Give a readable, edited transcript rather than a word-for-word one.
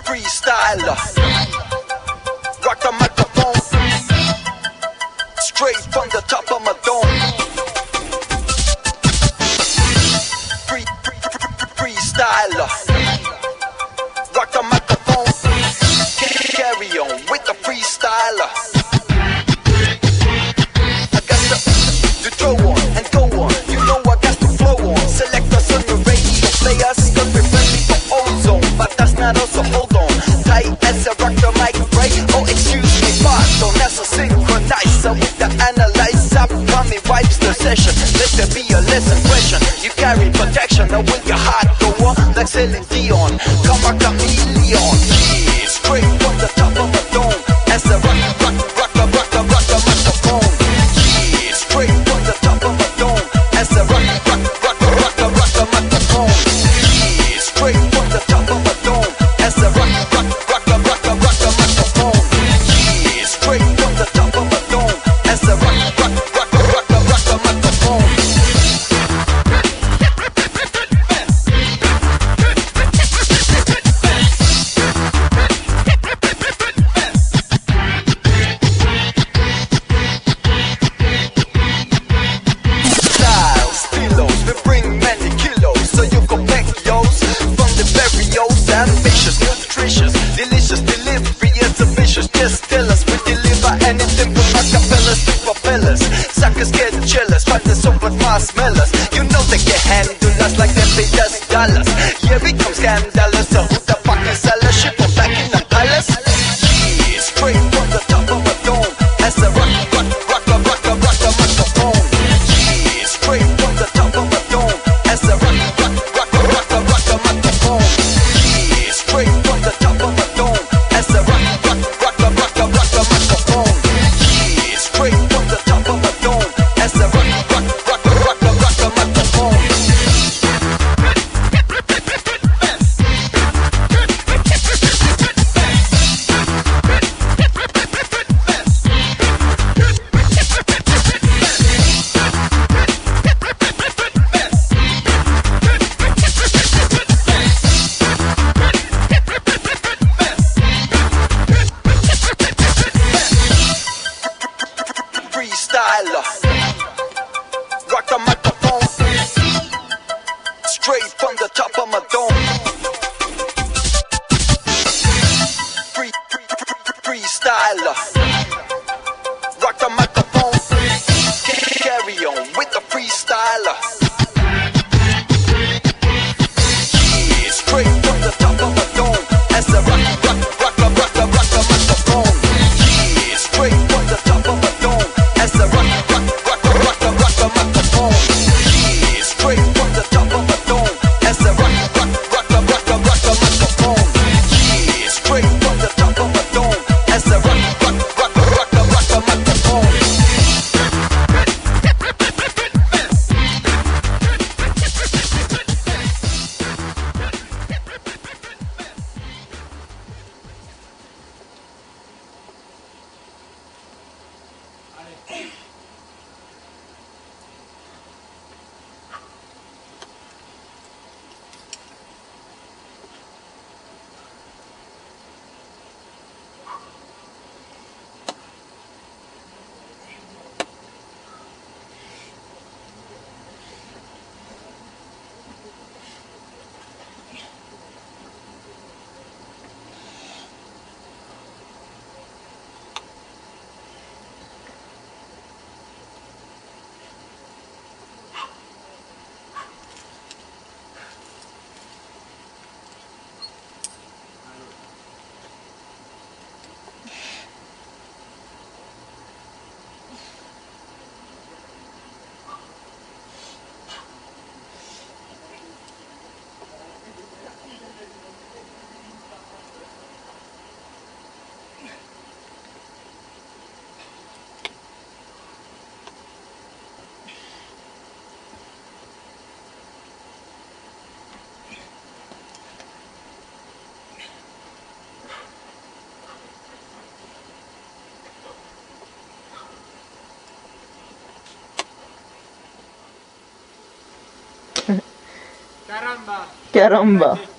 freestyler. Rock the microphone, straight from the top of my dome. Freestyler. Rock the microphone, carry on with the freestyler. I got to throw on and go on. You know I got to flow on. Select us on the radio, play us cause we're friendly for ozone. But that's not us, so hold on. Tight as I rock the mic, right? Oh, excuse me, pardon, that's a synchronizer with the analyzer. Coming wipes the session. Let there be a lesson question. You carry protection, now will your heart go on like Celine Dion? Come a chameleon, yeah, straight from the top of the dome. As I rock the microphone, yeah, straight from the top of the dome. As I rock the microphone, yeah, straight from the top of the dome. As I rock the microphone, yeah, straight from the top of the dome. As I rock the microphone. Styles, stilos, we bring many kilos, so you can pack yours from the very old, ambitious, nutritious, delicious delivery is ambitious. Just tell us we deliver anything from acapellas to propellers. Suckers scared to chill us, find us up with marshmallows. You know they can handle us like they pay us dollars. Yeah, we come scandalous, so who the fuck is sellers? Ship them back in the palace. Yeah, straight from the top of a dome. As I rock the microphone. Yeah, straight from the top of a dome. As I rock the microphone. Yeah, straight from the top of a dome. As I rock the microphone. Yeah, straight from the top of a dome. As I rock the microphone. Freestyler. Rock the microphone, straight from the top of my dome. Freestyler. Rock the microphone, carry on with the freestyler. Yeah, straight from the top of my dome. As I rock the microphone. Yeah, straight from the top of my dome. As I rock the microphone. Yeah, straight from the top of my dome. As I rock the microphone. Yeah, straight from the top of my dome. As I rock the microphone. Caramba! Caramba!